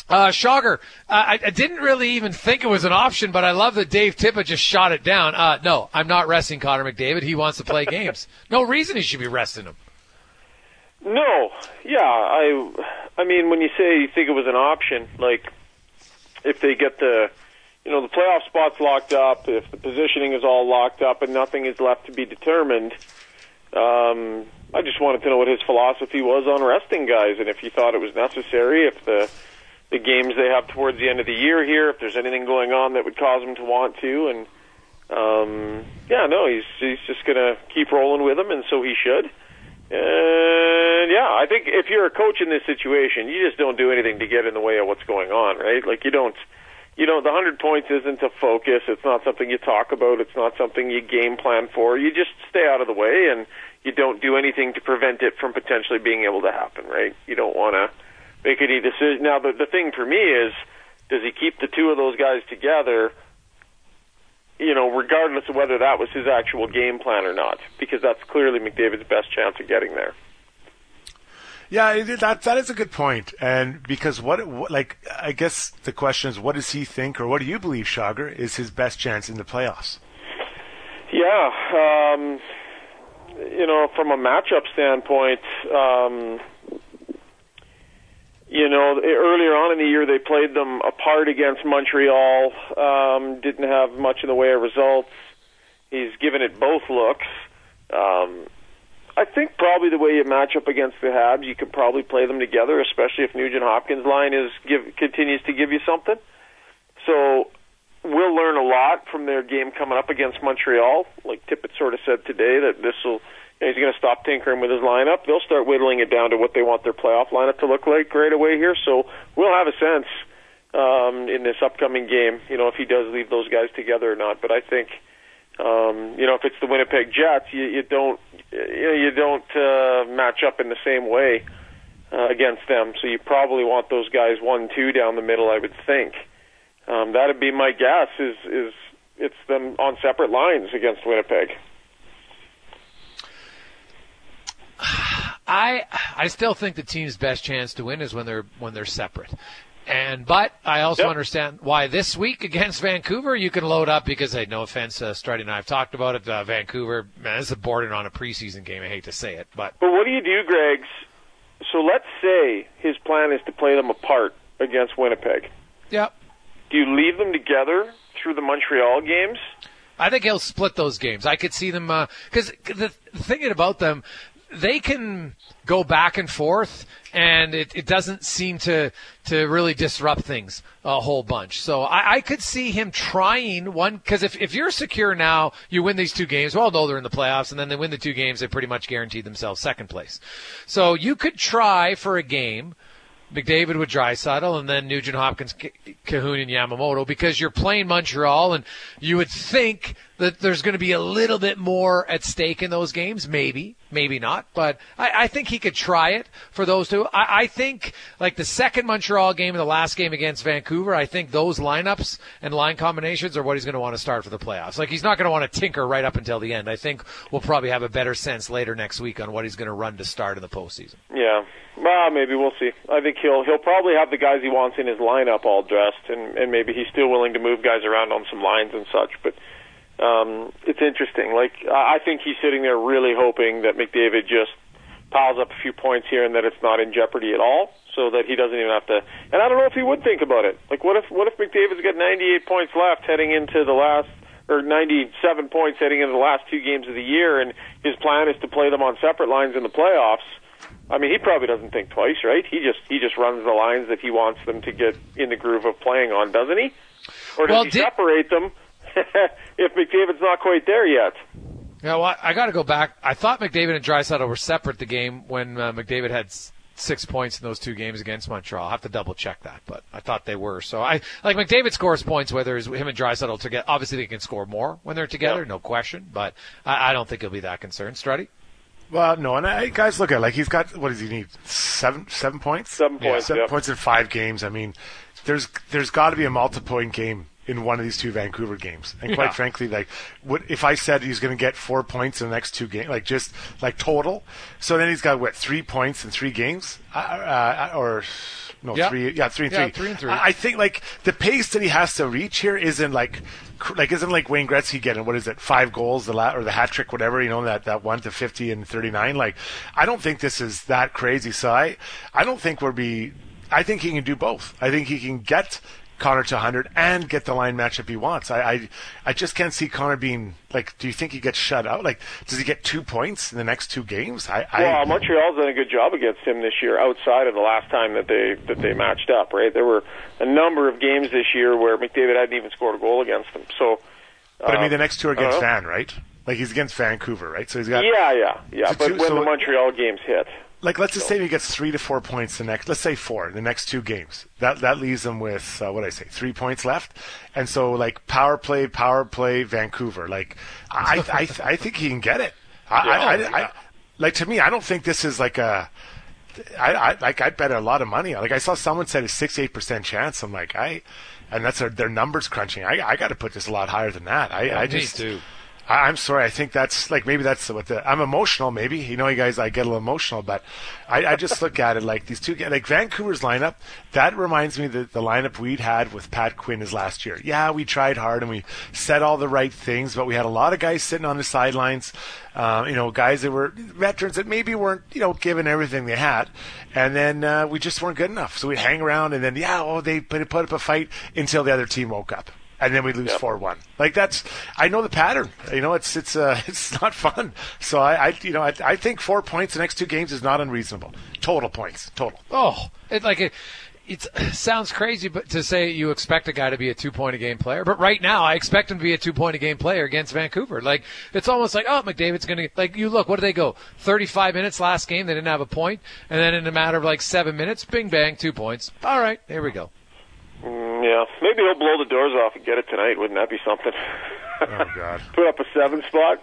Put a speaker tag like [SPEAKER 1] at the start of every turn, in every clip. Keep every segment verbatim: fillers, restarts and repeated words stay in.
[SPEAKER 1] Uh, Schauger, uh, I, I didn't really even think it was an option, but I love that Dave Tippett just shot it down. Uh, no, I'm not resting Connor McDavid. He wants to play games. No reason he should be resting him.
[SPEAKER 2] No, yeah, I, I mean, when you say you think it was an option, like if they get the, you know, the playoff spot's locked up, if the positioning is all locked up and nothing is left to be determined, um, I just wanted to know what his philosophy was on resting guys, and if he thought it was necessary, if the the games they have towards the end of the year here, if there's anything going on that would cause him to want to, and um, yeah, no, he's he's just going to keep rolling with him, and so he should. And yeah, I think if you're a coach in this situation, you just don't do anything to get in the way of what's going on, right? Like you don't, you know, the hundred points isn't a focus. It's not something you talk about. It's not something you game plan for. You just stay out of the way, and you don't do anything to prevent it from potentially being able to happen, right? You don't want to make any decision. Now, the, the thing for me is, does he keep the two of those guys together, you know, regardless of whether that was his actual game plan or not? Because that's clearly McDavid's best chance of getting there.
[SPEAKER 3] Yeah, that that is a good point. And because what, what, like, I guess the question is, what does he think, or what do you believe, Schauger, is his best chance in the playoffs?
[SPEAKER 2] Yeah, um, you know, from a matchup standpoint, um, you know, earlier on in the year they played them apart against Montreal, um, didn't have much in the way of results. He's given it both looks. Um, I think probably the way you match up against the Habs, you could probably play them together, especially if Nugent-Hopkins' line is give, continues to give you something. So we'll learn a lot from their game coming up against Montreal. Like Tippett sort of said today, that this will, you know, he's going to stop tinkering with his lineup. They'll start whittling it down to what they want their playoff lineup to look like right away here. So we'll have a sense um, in this upcoming game, you know, if he does leave those guys together or not. But I think, um, you know, if it's the Winnipeg Jets, you, you don't, you know, you don't uh, match up in the same way uh, against them. So you probably want those guys one, two down the middle, I would think. Um, that'd be my guess. Is is it's them on separate lines against Winnipeg.
[SPEAKER 1] I I still think the team's best chance to win is when they're when they're separate. And but I also yep. understand why this week against Vancouver you can load up because, hey, no offense, uh, Struddy and I have talked about it. Uh, Vancouver, man, this is bordering on a preseason game. I hate to say it, but
[SPEAKER 2] but what do you do, Greg's? So let's say his plan is to play them apart against Winnipeg.
[SPEAKER 1] Yep.
[SPEAKER 2] Do you leave them together through the Montreal games?
[SPEAKER 1] I think he'll split those games. I could see them because uh, the thing about them, they can go back and forth, and it, it doesn't seem to to really disrupt things a whole bunch. So I, I could see him trying one, because if, if you're secure now, you win these two games, well, no, they're in the playoffs, and then they win the two games, they pretty much guarantee themselves second place. So you could try for a game, McDavid with Draisaitl, and then Nugent Hopkins, Kahun, and Yamamoto, because you're playing Montreal, and you would think that there's going to be a little bit more at stake in those games. Maybe, maybe not, but I, I think he could try it for those two. I, I think, like the second Montreal game and the last game against Vancouver, I think those lineups and line combinations are what he's going to want to start for the playoffs. Like, he's not going to want to tinker right up until the end. I think we'll probably have a better sense later next week on what he's going to run to start in the postseason.
[SPEAKER 2] Yeah. Well, maybe we'll see. I think he'll he'll probably have the guys he wants in his lineup all dressed, and, and maybe he's still willing to move guys around on some lines and such. But um, it's interesting. Like, I think he's sitting there really hoping that McDavid just piles up a few points here and that it's not in jeopardy at all, so that he doesn't even have to. And I don't know if he would think about it. Like, what if what if McDavid's got ninety-eight points left heading into the last, or ninety-seven points heading into the last two games of the year, and his plan is to play them on separate lines in the playoffs? I mean, he probably doesn't think twice, right? He just he just runs the lines that he wants them to get in the groove of playing on, doesn't he? Or does
[SPEAKER 1] well,
[SPEAKER 2] he
[SPEAKER 1] did...
[SPEAKER 2] separate them if McDavid's not quite there yet?
[SPEAKER 1] Yeah, well, I got to go back. I thought McDavid and Draisaitl were separate the game when uh, McDavid had s- six points in those two games against Montreal. I'll have to double check that, but I thought they were. So I like McDavid scores points whether it's him and Draisaitl together. Obviously, they can score more when they're together, yeah. No question. But I, I don't think he'll be that concerned. Struddy?
[SPEAKER 3] Well, no, and I, guys, look at it, like he's got, what does he need? Seven, seven points?
[SPEAKER 2] Seven points,
[SPEAKER 3] yeah, Seven
[SPEAKER 2] yep.
[SPEAKER 3] points in five games. I mean, there's there's got to be a multi-point game in one of these two Vancouver games. And quite yeah. frankly, like, what if I said he's going to get four points in the next two games, like just like total? So then he's got what, three points in three games, uh, uh, or No,
[SPEAKER 1] yeah.
[SPEAKER 3] three. Yeah, three and
[SPEAKER 1] yeah,
[SPEAKER 3] three.
[SPEAKER 1] Three and three.
[SPEAKER 3] I, I think like the pace that he has to reach here isn't like like isn't like Wayne Gretzky getting what is it five goals the la- or the hat trick whatever you know that that one to fifty and thirty-nine. Like I don't think this is that crazy. So I I don't think we'll be. I think he can do both. I think he can get Connor to one hundred and get the line matchup he wants. I, I I just can't see Connor being like. Do you think he gets shut out? Like, does he get two points in the next two games? I, I
[SPEAKER 2] well, Montreal's done a good job against him this year. Outside of the last time that they that they matched up, right? There were a number of games this year where McDavid hadn't even scored a goal against them. So,
[SPEAKER 3] but
[SPEAKER 2] uh,
[SPEAKER 3] I mean, the next two are against Van, right? Like he's against Vancouver, right? So he's got
[SPEAKER 2] yeah, yeah, yeah.
[SPEAKER 3] So
[SPEAKER 2] but
[SPEAKER 3] two,
[SPEAKER 2] when
[SPEAKER 3] so
[SPEAKER 2] the Montreal games hit.
[SPEAKER 3] Like, let's just say he gets three to four points the next, let's say four, the next two games. That that leaves him with, uh, what did I say, three points left. And so, like, power play, power play, Vancouver. Like, I I, I think he can get it. I,
[SPEAKER 1] yeah,
[SPEAKER 3] I, I,
[SPEAKER 1] yeah.
[SPEAKER 3] I, like, to me, I don't think this is like a, I, I like, I'd bet a lot of money. Like, I saw someone said a sixty-eight percent chance. I'm like, I, and that's their, their numbers crunching. I, I got to put this a lot higher than that. I,
[SPEAKER 1] yeah,
[SPEAKER 3] I
[SPEAKER 1] me
[SPEAKER 3] just,
[SPEAKER 1] too.
[SPEAKER 3] I, I'm sorry. I think that's like maybe that's what the I'm emotional. Maybe you know, you guys, I get a little emotional, but I, I just look at it like these two like Vancouver's lineup. That reminds me that the lineup we'd had with Pat Quinn his last year. Yeah, we tried hard and we said all the right things, but we had a lot of guys sitting on the sidelines. Uh, you know, guys that were veterans that maybe weren't you know given everything they had, and then uh, we just weren't good enough. So we'd hang around and then yeah, oh they put put up a fight until the other team woke up. And then we lose four one. Like that's, I know the pattern. You know, it's it's uh, it's not fun. So I, I you know, I, I think four points the next two games is not unreasonable. Total points, total.
[SPEAKER 1] Oh, it like it. It sounds crazy, but to say you expect a guy to be a two-point a game player, but right now I expect him to be a two-point a game player against Vancouver. Like it's almost like, oh, McDavid's going to like you look. What did they go? thirty-five minutes last game, they didn't have a point, and then in a matter of like seven minutes, bing bang, two points. All right, here we go.
[SPEAKER 2] Mm, yeah, maybe he'll blow the doors off and get it tonight. Wouldn't that be something?
[SPEAKER 3] Oh God!
[SPEAKER 2] Put up a seven spot.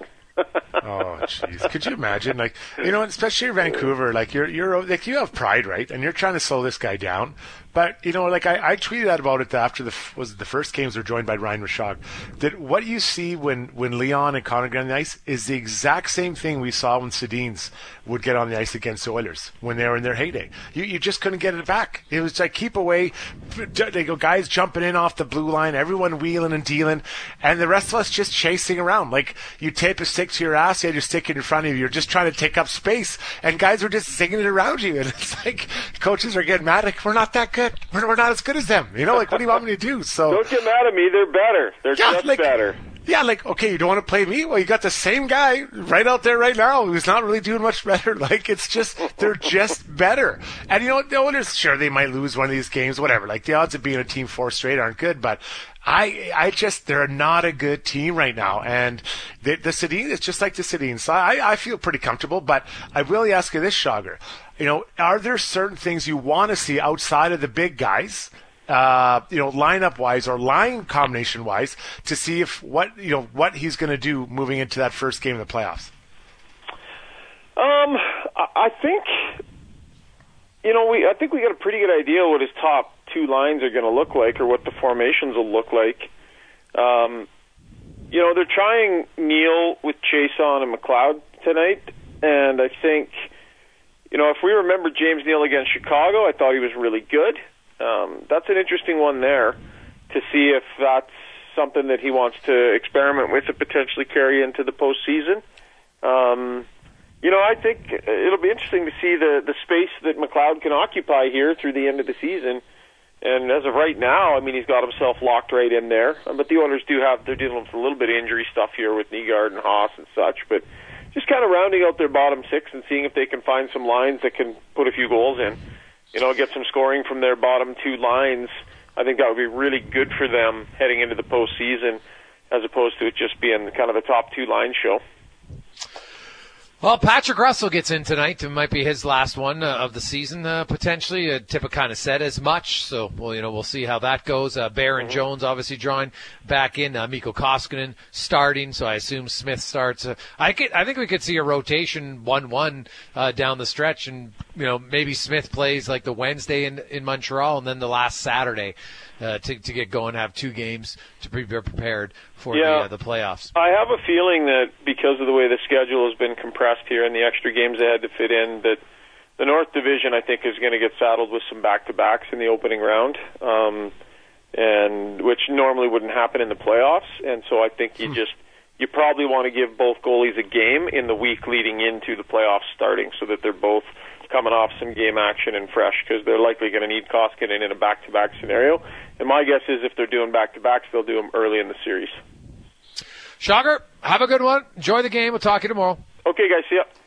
[SPEAKER 3] Oh jeez, could you imagine? Like you know, especially Vancouver. Like you're you're like you have pride, right? And you're trying to slow this guy down. But you know, like I, I tweeted out about it after the was it the first games were joined by Ryan Rishaug. That what you see when when Leon and Connor get on the ice is the exact same thing we saw when Sedins would get on the ice against the Oilers when they were in their heyday. You you just couldn't get it back. It was like keep away. They go guys jumping in off the blue line, everyone wheeling and dealing, and the rest of us just chasing around. Like you tape a stick to your ass, you had your stick in front of you. You're just trying to take up space, and guys were just singing it around you. And it's like coaches are getting mad. Like we're not that good. We're, we're not as good as them. You know, like what do you want me to do? So
[SPEAKER 2] don't get mad at me. They're better. They're
[SPEAKER 3] yeah,
[SPEAKER 2] just
[SPEAKER 3] like,
[SPEAKER 2] better.
[SPEAKER 3] Yeah, like okay, you don't want to play me? Well, you got the same guy right out there right now who's not really doing much better. Like it's just they're just better. And you know what? The Oilers, sure, they might lose one of these games, whatever. Like the odds of being a team four straight aren't good, but I, I just they're not a good team right now. And the, the Sedin is just like the Sedin. So I, I feel pretty comfortable. But I will ask you this, Shogger. You know, are there certain things you want to see outside of the big guys? Uh, you know, lineup wise or line combination wise, to see if what you know what he's going to do moving into that first game of the playoffs.
[SPEAKER 2] Um, I think you know we I think we got a pretty good idea what his top two lines are going to look like, or what the formations will look like. Um, you know, they're trying Neal with Chiasson and McLeod tonight, and I think you know if we remember James Neal against Chicago, I thought he was really good. Um, that's an interesting one there to see if that's something that he wants to experiment with and potentially carry into the postseason. Um, you know, I think it'll be interesting to see the, the space that McLeod can occupy here through the end of the season. And as of right now, I mean, he's got himself locked right in there. But the Oilers do have, they're dealing with a little bit of injury stuff here with Nygaard and Haas and such. But just kind of rounding out their bottom six and seeing if they can find some lines that can put a few goals in. You know, get some scoring from their bottom two lines. I think that would be really good for them heading into the postseason, as opposed to it just being kind of the top two line show.
[SPEAKER 1] Well, Patrick Russell gets in tonight. It might be his last one uh, of the season, uh, potentially. Uh, Tippa kind of said as much, so well, you know, we'll see how that goes. Uh, Bear and mm-hmm. Jones obviously drawing back in. Uh, Mikko Koskinen starting, so I assume Smith starts. Uh, I could, I think we could see a rotation one-one uh, down the stretch, and you know, maybe Smith plays like the Wednesday in in Montreal, and then the last Saturday. Uh, to, to get going, have two games to be prepared for
[SPEAKER 2] yeah,
[SPEAKER 1] the, uh, the playoffs.
[SPEAKER 2] I have a feeling that because of the way the schedule has been compressed here and the extra games they had to fit in, that the North Division, I think, is going to get saddled with some back-to-backs in the opening round, um, and which normally wouldn't happen in the playoffs. And so I think you just you probably want to give both goalies a game in the week leading into the playoffs starting, so that they're both coming off some game action and fresh, because they're likely going to need Koskinen in a back-to-back scenario. And my guess is if they're doing back-to-backs, they'll do them early in the series.
[SPEAKER 1] Shocker, have a good one. Enjoy the game. We'll talk to you tomorrow.
[SPEAKER 2] Okay, guys. See ya.